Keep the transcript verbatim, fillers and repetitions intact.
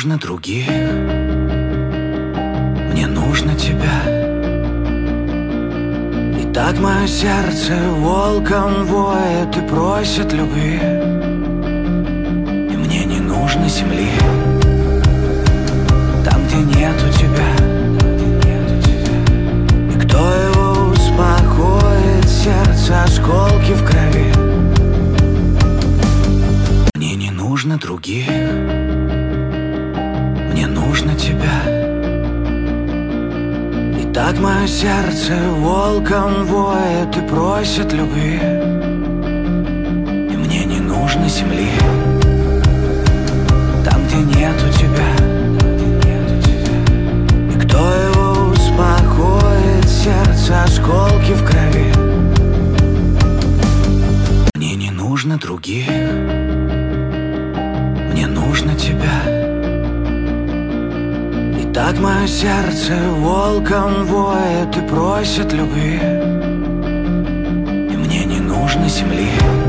нужно других, мне нужно тебя. И так мое сердце волком воет и просит любви, и мне не нужно земли. Там, где нету тебя, и кто его успокоит, сердце, осколки в крови. Мне не нужно других, мне нужно тебя. И так мое сердце волком воет и просит любви, и мне не нужно земли. Там, где нету тебя, и кто его успокоит, сердце, осколки в крови. Мне не нужно других, мне нужно тебя. И так мое сердце волком воет и просит любви, и мне не нужно земли.